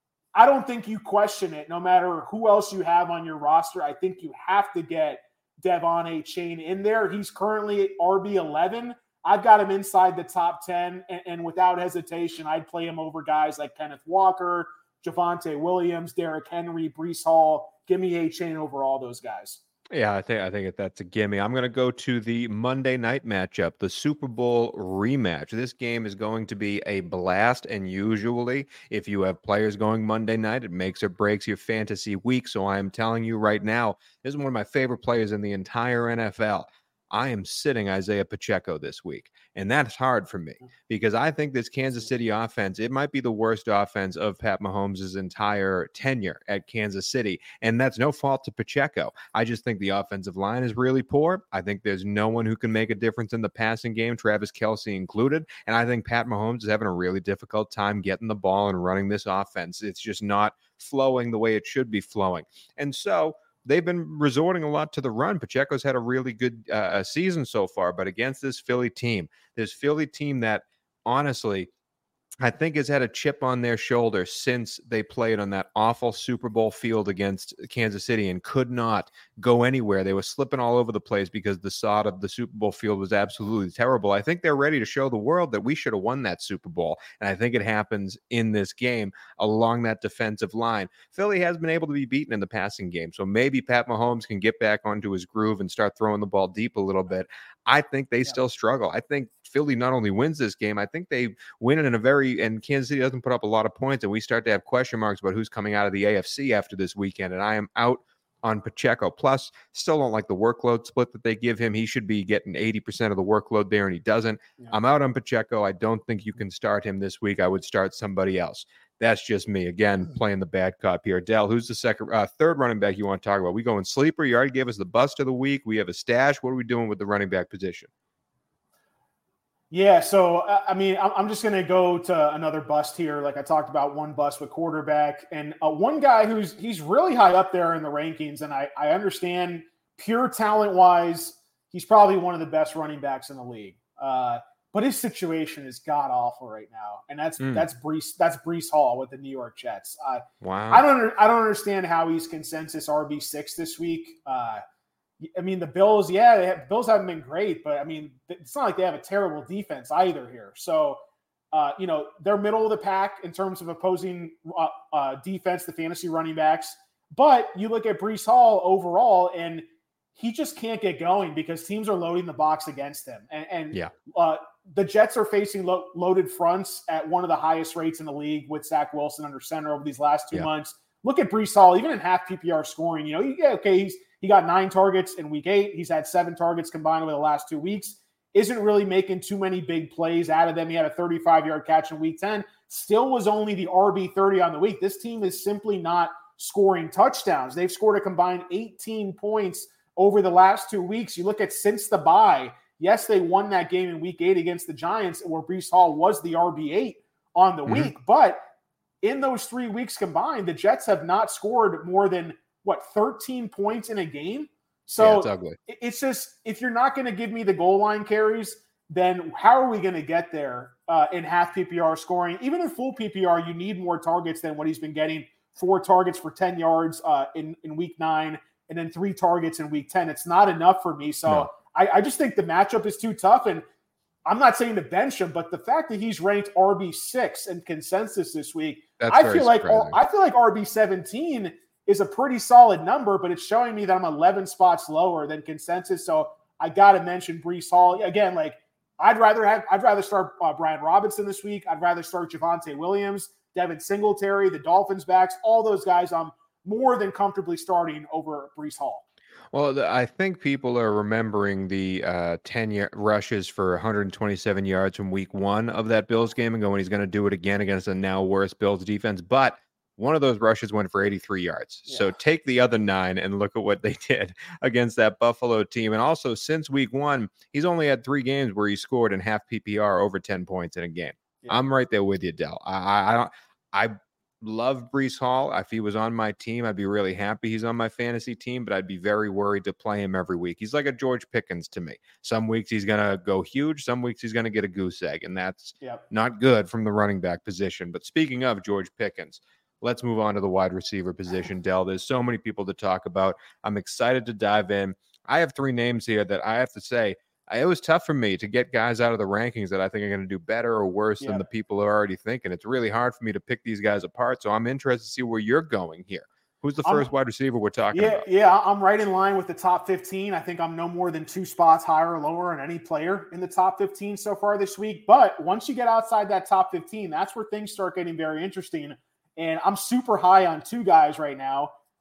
I don't think you question it, no matter who else you have on your roster. I think you have to get Devon Achane in there. He's currently R B eleven. I've got him inside the top ten, and, and without hesitation, I'd play him over guys like Kenneth Walker, Javonte Williams, Derrick Henry, Breece Hall. Give me Achane over all those guys. Yeah, I think I think that's a gimme. I'm going to go to the Monday night matchup, the Super Bowl rematch. This game is going to be a blast, and usually, if you have players going Monday night, it makes or breaks your fantasy week. So I'm telling you right now, this is one of my favorite players in the entire N F L. I am sitting Isaiah Pacheco this week. And that's hard for me because I think this Kansas City offense, it might be the worst offense of Pat Mahomes' entire tenure at Kansas City. And that's no fault to Pacheco. I just think the offensive line is really poor. I think there's no one who can make a difference in the passing game, Travis Kelce included. And I think Pat Mahomes is having a really difficult time getting the ball and running this offense. It's just not flowing the way it should be flowing. And so they've been resorting a lot to the run. Pacheco's had a really good uh, season so far, but against this Philly team, this Philly team that honestly, I think has had a chip on their shoulder since they played on that awful Super Bowl field against Kansas City and could not go anywhere. They were slipping all over the place because the sod of the Super Bowl field was absolutely terrible. I think they're ready to show the world that we should have won that Super Bowl. And I think it happens in this game along that defensive line. Philly has been able to be beaten in the passing game. So maybe Pat Mahomes can get back onto his groove and start throwing the ball deep a little bit. I think they yeah. still struggle. I think Philly not only wins this game, I think they win it in a very, and Kansas City doesn't put up a lot of points, and we start to have question marks about who's coming out of the A F C after this weekend, and I am out on Pacheco. Plus, still don't like the workload split that they give him. He should be getting eighty percent of the workload there, and he doesn't. Yeah. I'm out on Pacheco. I don't think you can start him this week. I would start somebody else. That's just me. Again, playing the bad cop here. Dell, who's the second, uh, third running back you want to talk about? We going sleeper? You already gave us the bust of the week. We have a stash. What are we doing with the running back position? Yeah, so, I mean, I'm just going to go to another bust here. Like I talked about one bust with quarterback. And uh, one guy who's he's really high up there in the rankings, and I, I understand pure talent-wise, he's probably one of the best running backs in the league. Uh But his situation is god awful right now, and that's mm. that's Breece that's Breece Hall with the New York Jets. Uh, wow, I don't I don't understand how he's consensus R B six this week. Uh, I mean, the Bills, yeah, they have, Bills haven't been great, but I mean, it's not like they have a terrible defense either here. So, uh, you know, they're middle of the pack in terms of opposing uh, uh, defense, the fantasy running backs. But you look at Breece Hall overall, and he just can't get going because teams are loading the box against him, and, and yeah. Uh, the Jets are facing lo- loaded fronts at one of the highest rates in the league with Zach Wilson under center over these last two yeah. months. Look at Breece Hall, even in half P P R scoring. You know, yeah, okay, he's he got nine targets in week eight. He's had seven targets combined over the last two weeks. Isn't really making too many big plays out of them. He had a thirty-five-yard catch in week ten. Still was only the R B thirty on the week. This team is simply not scoring touchdowns. They've scored a combined eighteen points over the last two weeks. You look at since the bye. Yes, they won that game in week eight against the Giants where Breece Hall was the R B eight on the mm-hmm. week. But in those three weeks combined, the Jets have not scored more than, what, thirteen points in a game? So yeah, it's ugly. It's just, if you're not going to give me the goal line carries, then how are we going to get there uh, in half P P R scoring? Even in full P P R, you need more targets than what he's been getting. Four targets for ten yards uh, in, in week nine, and then three targets in week ten. It's not enough for me. So no. I, I just think the matchup is too tough, and I'm not saying to bench him, but the fact that he's ranked R B six in consensus this week, That's I feel like surprising. I feel like R B seventeen is a pretty solid number, but it's showing me that I'm eleven spots lower than consensus. So I got to mention Breece Hall again. Like I'd rather have, I'd rather start uh, Brian Robinson this week. I'd rather start Javonte Williams, Devin Singletary, the Dolphins backs, all those guys. I'm more than comfortably starting over Breece Hall. Well, I think people are remembering the uh, ten rushes for one hundred twenty-seven yards from week one of that Bills game and going, he's going to do it again against a now worse Bills defense. But one of those rushes went for eighty-three yards. Yeah. So take the other nine and look at what they did against that Buffalo team. And also, since week one, he's only had three games where he scored in half P P R over ten points in a game. Yeah. I'm right there with you, Dell. I, I, I don't. I love Breece Hall. If he was on my team, I'd be really happy he's on my fantasy team, but I'd be very worried to play him every week. He's like a George Pickens to me. Some weeks he's going to go huge. Some weeks he's going to get a goose egg, and that's yep. not good from the running back position. But speaking of George Pickens, let's move on to the wide receiver position, Dell. There's so many people to talk about. I'm excited to dive in. I have three names here that I have to say, it was tough for me to get guys out of the rankings that I think are going to do better or worse yeah. than the people are already thinking. It's really hard for me to pick these guys apart. So I'm interested to see where you're going here. Who's the first I'm, wide receiver we're talking yeah, about? Yeah, I'm right in line with the top fifteen. I think I'm no more than two spots higher or lower on any player in the top fifteen so far this week. But once you get outside that top fifteen, that's where things start getting very interesting. And I'm super high on two guys right now.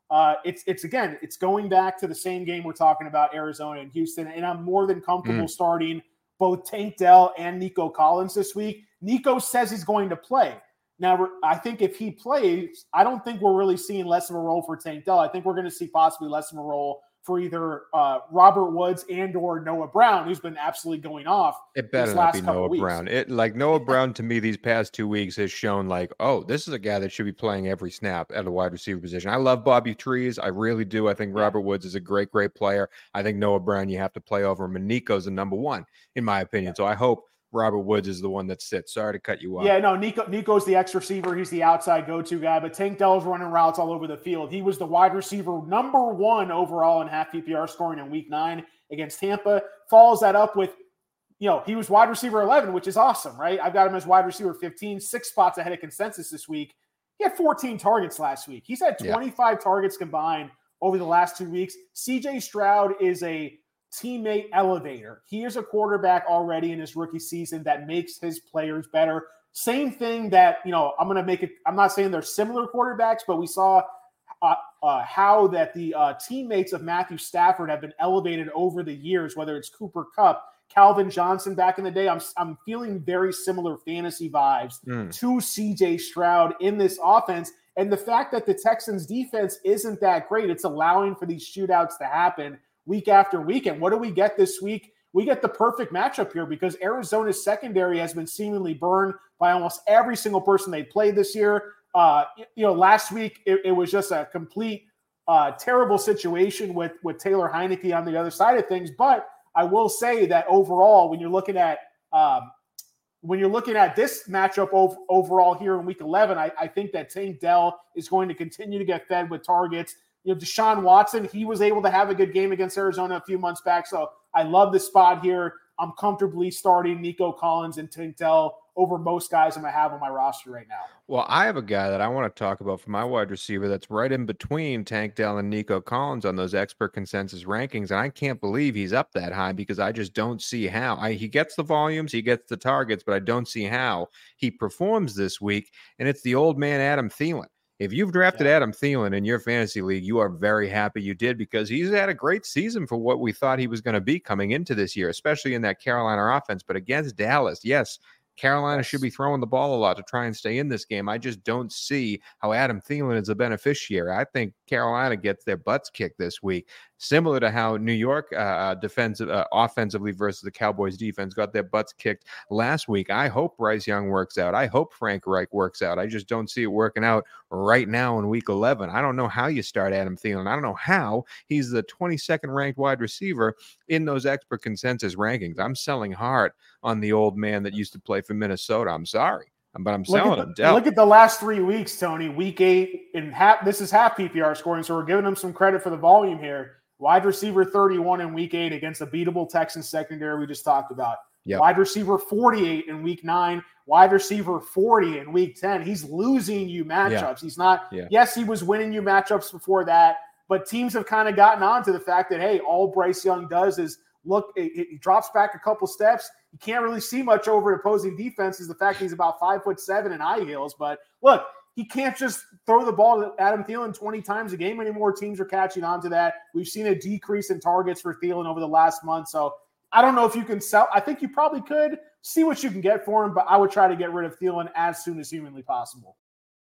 Uh, it's it's again, it's going back to the same game we're talking about, Arizona and Houston, and I'm more than comfortable mm. starting both Tank Dell and Nico Collins this week. Nico says he's going to play. Now, I think if he plays, I don't think we're really seeing less of a role for Tank Dell. I think we're going to see possibly less of a role for either uh, Robert Woods and or Noah Brown, who's been absolutely going off. It better these not last be couple Noah weeks. Brown. It like Noah Brown to me these past two weeks has shown like, oh, this is a guy that should be playing every snap at the wide receiver position. I love Bobby Trees. I really do. I think Robert Woods is a great, great player. I think Noah Brown, you have to play over him. And Nico's the number one, in my opinion. So I hope Robert Woods is the one that sits. Sorry to cut you off. Yeah, no, Nico Nico's the X receiver. He's the outside go-to guy, but Tank Dell's running routes all over the field. He was the wide receiver number one overall in half P P R scoring in week nine against Tampa. Follows that up with, you know, he was wide receiver eleven, which is awesome, right? I've got him as wide receiver fifteen, six spots ahead of consensus this week. He had fourteen targets last week. He's had twenty-five yeah. targets combined over the last two weeks. C J Stroud is a teammate elevator. He is a quarterback already in his rookie season that makes his players better. Same thing that, you know, I'm going to make it, I'm not saying they're similar quarterbacks, but we saw uh, uh, how that the uh, teammates of Matthew Stafford have been elevated over the years, whether it's Cooper Kupp, Calvin Johnson back in the day. I'm, I'm feeling very similar fantasy vibes mm. to C J Stroud in this offense. And the fact that the Texans defense isn't that great, it's allowing for these shootouts to happen week after week. And what do we get this week? We get the perfect matchup here because Arizona's secondary has been seemingly burned by almost every single person they played this year. Uh, you know, last week it, it was just a complete uh, terrible situation with, with Taylor Heineke on the other side of things. But I will say that overall, when you're looking at um, when you're looking at this matchup ov- overall here in week eleven, I, I think that Tank Dell is going to continue to get fed with targets. You know, Deshaun Watson, he was able to have a good game against Arizona a few months back. So I love the spot here. I'm comfortably starting Nico Collins and Tank Dell over most guys I'm going to have on my roster right now. Well, I have a guy that I want to talk about for my wide receiver that's right in between Tank Dell and Nico Collins on those expert consensus rankings. And I can't believe he's up that high because I just don't see how. I, he gets the volumes, he gets the targets, but I don't see how he performs this week. And it's the old man, Adam Thielen. If you've drafted yeah. Adam Thielen in your fantasy league, you are very happy you did because he's had a great season for what we thought he was going to be coming into this year, especially in that Carolina offense. But against Dallas, yes, Carolina should be throwing the ball a lot to try and stay in this game. I just don't see how Adam Thielen is a beneficiary. I think Carolina gets their butts kicked this week, similar to how New York uh, defensive, uh, offensively versus the Cowboys defense got their butts kicked last week. I hope Bryce Young works out. I hope Frank Reich works out. I just don't see it working out right now in week eleven. I don't know how you start Adam Thielen. I don't know how he's the twenty-second ranked wide receiver in those expert consensus rankings. I'm selling hard on the old man that used to play for Minnesota. I'm sorry, but I'm selling him. The, look at the last three weeks, Tony. Week eight, in half, this is half P P R scoring, so we're giving him some credit for the volume here. Wide receiver thirty-one in week eight against the beatable Texans secondary we just talked about. Yep. Wide receiver forty-eight in week nine. Wide receiver forty in week ten. He's losing you matchups. Yeah. He's not yeah. – yes, he was winning you matchups before that, but teams have kind of gotten on to the fact that, hey, all Bryce Young does is look – he drops back a couple steps. You can't really see much over opposing defenses. The fact he's about five foot seven in high heels. But look, he can't just throw the ball to Adam Thielen twenty times a game anymore. Teams are catching on to that. We've seen a decrease in targets for Thielen over the last month. So I don't know if you can sell. I think you probably could see what you can get for him, but I would try to get rid of Thielen as soon as humanly possible.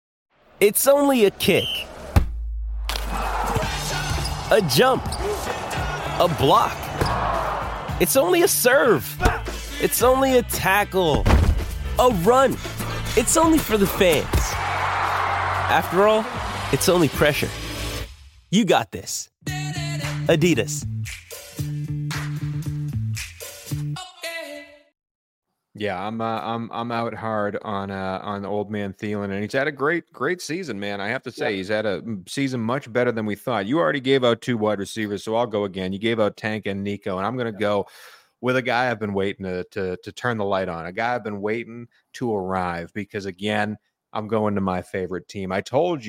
It's only a kick, a jump, a block. It's only a serve. It's only a tackle, a run. It's only for the fans. After all, it's only pressure. You got this. Adidas. Yeah, I'm uh, I'm I'm out hard on uh, on old man Thielen, and he's had a great great season, man. I have to say, yeah. he's had a season much better than we thought. You already gave out two wide receivers, so I'll go again. You gave out Tank and Nico, and I'm going to go with a guy I've been waiting to, to to turn the light on, a guy I've been waiting to arrive because, again, I'm going to my favorite team. I told you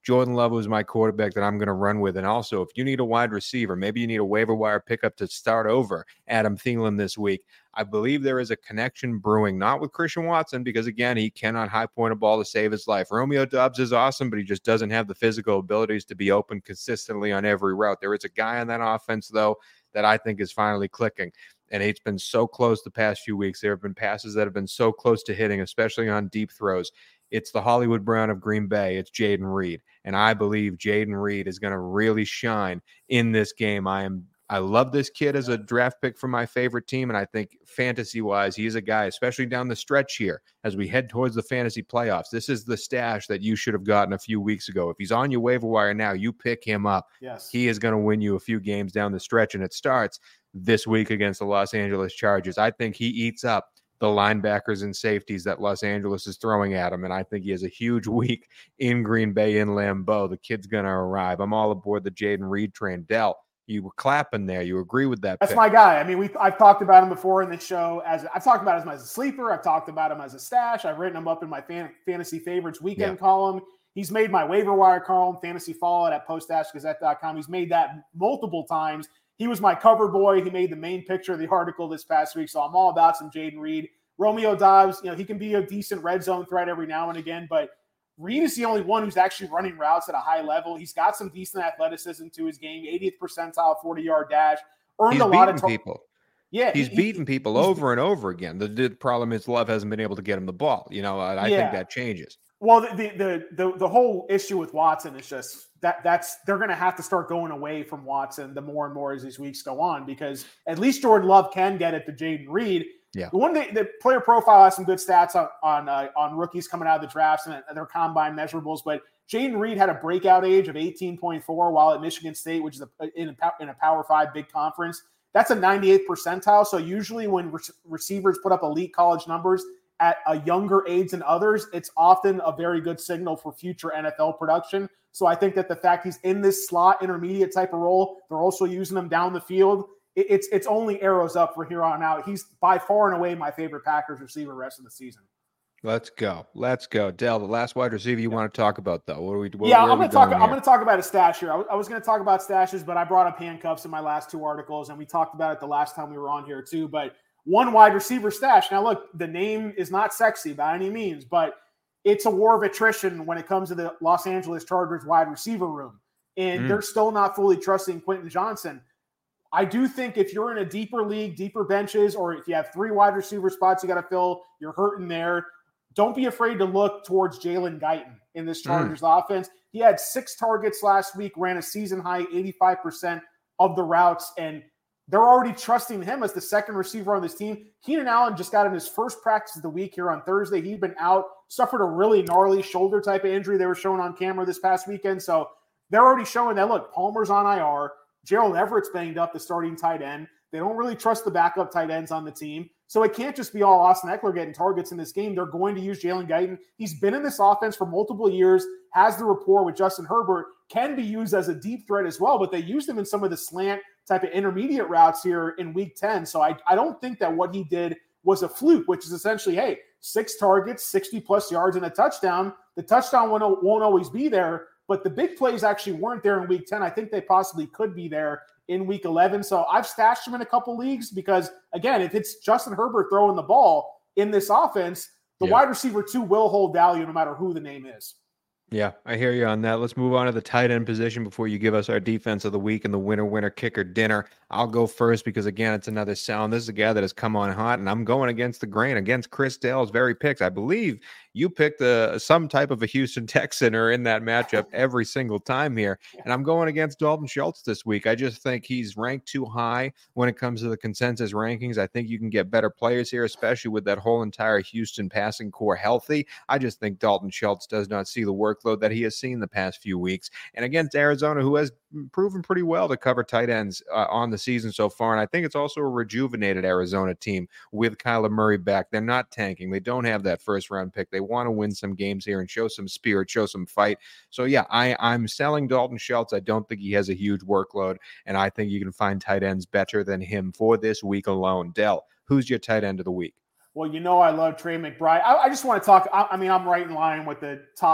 Jordan Love was my quarterback that I'm going to run with. And also, if you need a wide receiver, maybe you need a waiver wire pickup to start over Adam Thielen this week, I believe there is a connection brewing, not with Christian Watson, because, again, he cannot high point a ball to save his life. Romeo Doubs is awesome, but he just doesn't have the physical abilities to be open consistently on every route. There is a guy on that offense, though, that I think is finally clicking. And it's been so close the past few weeks. There have been passes that have been so close to hitting, especially on deep throws. It's the Hollywood Brown of Green Bay. It's Jayden Reed. And I believe Jayden Reed is going to really shine in this game. I am I love this kid as a draft pick for my favorite team, and I think fantasy-wise, he's a guy, especially down the stretch here, as we head towards the fantasy playoffs. This is the stash that you should have gotten a few weeks ago. If he's on your waiver wire now, you pick him up. Yes. He is going to win you a few games down the stretch, and it starts this week against the Los Angeles Chargers. I think he eats up the linebackers and safeties that Los Angeles is throwing at him, and I think he has a huge week in Green Bay in Lambeau. The kid's going to arrive. I'm all aboard the Jayden Reed train. Dell, you were clapping there. You agree with that That's pick? my guy. I mean, we I've talked about him before in the show. As I've talked about him as a sleeper. I've talked about him as a stash. I've written him up in my fan, fantasy favorites weekend Yeah. column. He's made my waiver wire column, fantasy fallout at post dash gazette dot com. He's made that multiple times. He was my cover boy. He made the main picture of the article this past week. So I'm all about some Jayden Reed. Romeo Doubs, you know, he can be a decent red zone threat every now and again, but Reed is the only one who's actually running routes at a high level. He's got some decent athleticism to his game, eightieth percentile forty-yard dash. Earned He's a lot beating of tar- people. Yeah, He's he, beating he, people over and over again. The, the problem is Love hasn't been able to get him the ball. You know, I, I Yeah. think that changes. Well, the, the the the the whole issue with Watson is just that that's they're going to have to start going away from Watson the more and more as these weeks go on, because at least Jordan Love can get it to Jayden Reed. Yeah. The one the, the player profile has some good stats on on uh, on rookies coming out of the drafts and their combine measurables, but Jayden Reed had a breakout age of eighteen point four while at Michigan State, which is a, in, a, in a Power Five big conference. That's a ninety-eighth percentile. So usually when re- receivers put up elite college numbers at a younger age than others, it's often a very good signal for future N F L production. So I think that the fact he's in this slot intermediate type of role, they're also using him down the field. It, it's it's only arrows up for here on out. He's by far and away my favorite Packers receiver rest of the season. Let's go. Let's go. Dell, the last wide receiver you want to talk about, though. What are we what, Yeah, where I'm are we going to talk. going I'm going to talk about a stash here. I, w- I was going to talk about stashes, but I brought up handcuffs in my last two articles, and we talked about it the last time we were on here too. But one wide receiver stash. Now, look, the name is not sexy by any means, but it's a war of attrition when it comes to the Los Angeles Chargers wide receiver room, and Mm. they're still not fully trusting Quentin Johnson. I do think if you're in a deeper league, deeper benches, or if you have three wide receiver spots you got to fill, you're hurting there. Don't be afraid to look towards Jalen Guyton in this Chargers mm. offense. He had six targets last week, ran a season high eighty-five percent of the routes, and they're already trusting him as the second receiver on this team. Keenan Allen just got in his first practice of the week here on Thursday. He'd been out, suffered a really gnarly shoulder type of injury they were showing on camera this past weekend. So they're already showing that, look, Palmer's on I R. Gerald Everett's banged up, the starting tight end. They don't really trust the backup tight ends on the team. So it can't just be all Austin Eckler getting targets in this game. They're going to use Jalen Guyton. He's been in this offense for multiple years, has the rapport with Justin Herbert, can be used as a deep threat as well, but they used him in some of the slant type of intermediate routes here in week ten. So I, I don't think that what he did was a fluke, which is essentially, hey, six targets, sixty plus yards and a touchdown. The touchdown won't, won't always be there, but the big plays actually weren't there in week ten. I think they possibly could be there in week eleven. So I've stashed him in a couple leagues because, again, if it's Justin Herbert throwing the ball in this offense, the yeah. wide receiver two will hold value no matter who the name is. Yeah, I hear you on that. Let's move on to the tight end position before you give us our defense of the week and the winner, winner, kicker dinner. I'll go first because, again, it's another sound. This is a guy that has come on hot, and I'm going against the grain, against Chris Dale's very picks. I believe you picked a, some type of a Houston Texaner in that matchup every single time here, and I'm going against Dalton Schultz this week. I just think he's ranked too high when it comes to the consensus rankings. I think you can get better players here, especially with that whole entire Houston passing core healthy. I just think Dalton Schultz does not see the workload that he has seen the past few weeks. And against Arizona, who has proven pretty well to cover tight ends uh, on the season so far. And I think it's also a rejuvenated Arizona team with Kyler Murray back. They're not tanking. They don't have that first round pick. They want to win some games here and show some spirit, show some fight. So yeah, I, I'm selling Dalton Schultz. I don't think he has a huge workload, and I think you can find tight ends better than him for this week alone. Dell, who's your tight end of the week? Well, you know I love Trey McBride. I, I just want to talk. I, I mean, I'm right in line with the top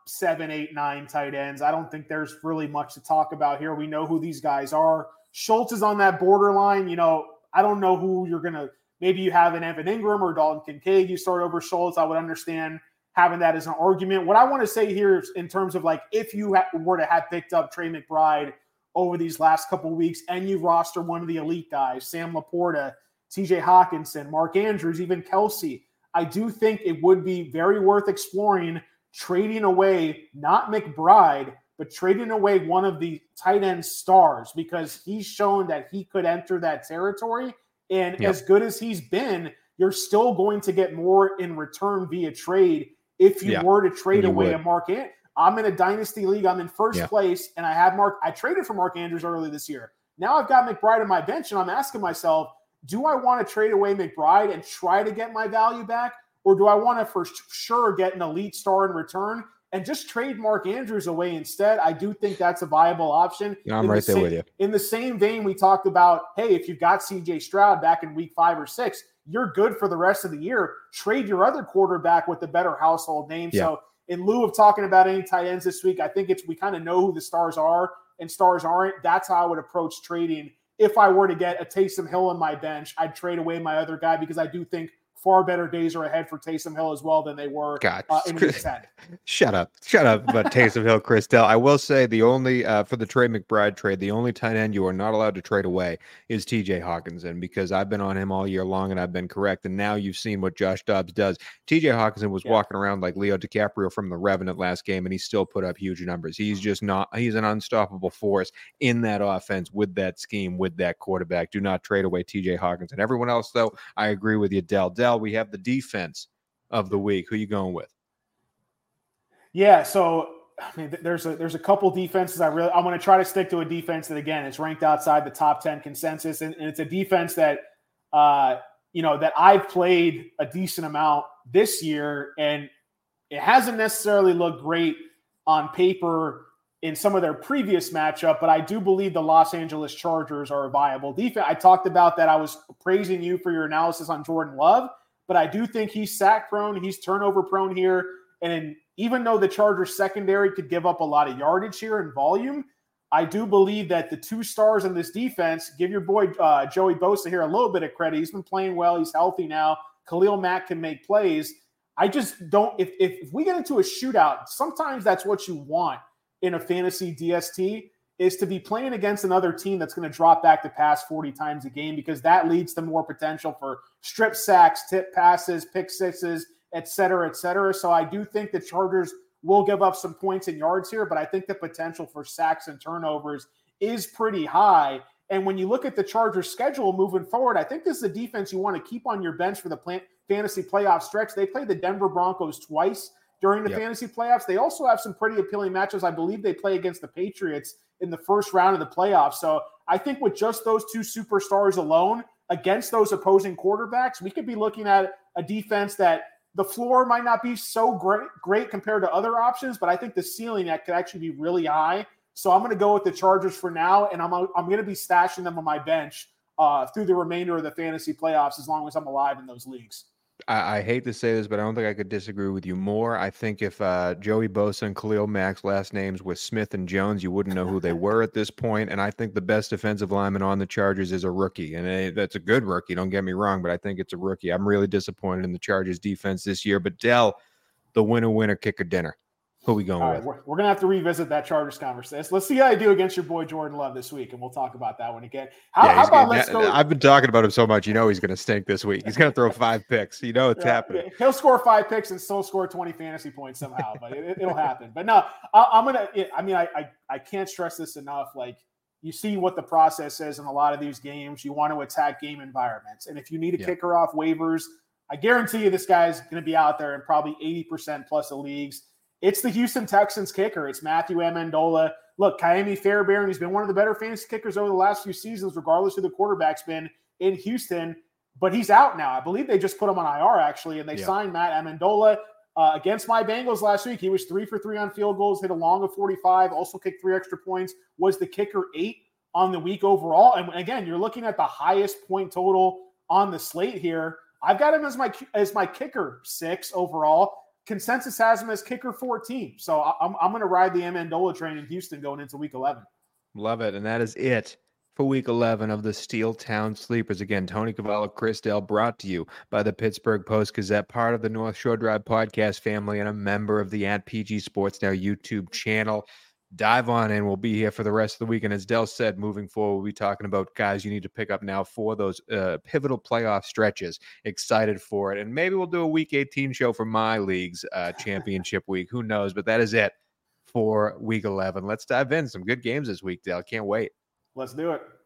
seven, eight, nine tight ends. I don't think there's really much to talk about here. We know who these guys are. Schultz is on that borderline. You know, I don't know who you're going to – maybe you have an Evan Ingram or Dalton Kincaid you start over Schultz. I would understand having that as an argument. What I want to say here is in terms of like if you ha- were to have picked up Trey McBride over these last couple of weeks and you roster one of the elite guys, Sam Laporta, T J Hawkinson, Mark Andrews, even Kelsey, I do think it would be very worth exploring trading away, not McBride, but trading away one of the tight end stars because he's shown that he could enter that territory. And yep. as good as he's been, you're still going to get more in return via trade if you yeah. were to trade away would. a Mark Andrews. I'm in a dynasty league. I'm in first yeah. place, and I have Mark. I traded for Mark Andrews early this year. Now I've got McBride on my bench, and I'm asking myself, do I want to trade away McBride and try to get my value back, or do I want to for sure get an elite star in return and just trade Mark Andrews away instead? I do think that's a viable option. Yeah, I'm right there same, with you. In the same vein, we talked about, hey, if you've got C J Stroud back in week five or six, you're good for the rest of the year. Trade your other quarterback with a better household name. Yeah. So in lieu of talking about any tight ends this week, I think it's we kind of know who the stars are and stars aren't. That's how I would approach trading. If I were to get a Taysom Hill on my bench, I'd trade away my other guy because I do think far better days are ahead for Taysom Hill as well than they were God. Uh, in week ten. Shut up. Shut up about Taysom Hill, Chris Dell. I will say the only, uh, for the Trey McBride trade, the only tight end you are not allowed to trade away is T J Hawkinson because I've been on him all year long and I've been correct. And now you've seen what Josh Dobbs does. T J Hawkinson was yeah. walking around like Leo DiCaprio from The Revenant last game and he still put up huge numbers. He's just not, he's an unstoppable force in that offense with that scheme, with that quarterback. Do not trade away T J Hawkinson. Everyone else, though, I agree with you, Dell. Dell, we have the defense of the week. Who you going with? Yeah, so I mean, there's a there's a couple defenses I really I'm going to try to stick to a defense that again is ranked outside the top ten consensus, and, and it's a defense that uh, you know that I've played a decent amount this year, and it hasn't necessarily looked great on paper in some of their previous matchup, but I do believe the Los Angeles Chargers are a viable defense. I talked about that. I was praising you for your analysis on Jordan Love. But I do think he's sack prone. He's turnover prone here. And even though the Chargers secondary could give up a lot of yardage here and volume, I do believe that the two stars in this defense, give your boy uh, Joey Bosa here a little bit of credit. He's been playing well. He's healthy now. Khalil Mack can make plays. I just don't, if, if we get into a shootout, sometimes that's what you want in a fantasy D S T is to be playing against another team that's going to drop back to pass forty times a game because that leads to more potential for strip sacks, tip passes, pick sixes, et cetera, et cetera. So I do think the Chargers will give up some points and yards here, but I think the potential for sacks and turnovers is pretty high. And when you look at the Chargers schedule moving forward, I think this is a defense you want to keep on your bench for the plan- fantasy playoff stretch. They play the Denver Broncos twice during the yep. fantasy playoffs. They also have some pretty appealing matchups. I believe they play against the Patriots in the first round of the playoffs. So I think with just those two superstars alone against those opposing quarterbacks, we could be looking at a defense that the floor might not be so great, great compared to other options, but I think the ceiling that could actually be really high. So I'm going to go with the Chargers for now, and I'm I'm going to be stashing them on my bench uh, through the remainder of the fantasy playoffs as long as I'm alive in those leagues. I, I hate to say this, but I don't think I could disagree with you more. I think if uh, Joey Bosa and Khalil Mack's last names was Smith and Jones, you wouldn't know who they were at this point. And I think the best defensive lineman on the Chargers is a rookie. And uh, that's a good rookie, don't get me wrong, but I think it's a rookie. I'm really disappointed in the Chargers defense this year. But Dell, the winner, winner, kicker dinner. Who are we going All with? Right, we're we're going to have to revisit that Chargers conversation. Let's see how I do against your boy Jordan Love this week, and we'll talk about that one again. How, yeah, how about gonna, let's go? I've been talking about him so much. You know he's going to stink this week. He's going to throw five picks. You know it's yeah, happening. He'll score five picks and still score twenty fantasy points somehow, but it, it'll happen. But no, I, I'm going to – I mean, I, I I can't stress this enough. Like, you see what the process is in a lot of these games. You want to attack game environments. And if you need a yeah. kicker off waivers, I guarantee you this guy's going to be out there in probably eighty percent plus of leagues. It's the Houston Texans kicker. It's Matthew Amendola. Look, Kaimi Fairbairn, he's been one of the better fantasy kickers over the last few seasons, regardless who the quarterback's been in Houston. But he's out now. I believe they just put him on I R, actually, and they yeah. signed Matt Amendola. Uh, against my Bengals last week, he was three for three on field goals, hit a long of forty-five, also kicked three extra points, was the kicker eight on the week overall. And again, you're looking at the highest point total on the slate here. I've got him as my as my kicker six overall. consensus has him as kicker fourteen. So I'm, I'm going to ride the Amendola train in Houston going into week eleven. Love it. And that is it for week eleven of the Steel Town Sleepers. Again, Tony Cavallo, Chris Dale, brought to you by the Pittsburgh Post-Gazette, part of the North Shore Drive podcast family and a member of the at P G Sports Now YouTube channel. Dive on in. We'll be here for the rest of the week. And as Dell said, moving forward, we'll be talking about guys you need to pick up now for those uh, pivotal playoff stretches. Excited for it. And maybe we'll do a week eighteen show for my league's uh, championship week. Who knows? But that is it for week eleven. Let's dive in. Some good games this week, Dell. Can't wait. Let's do it.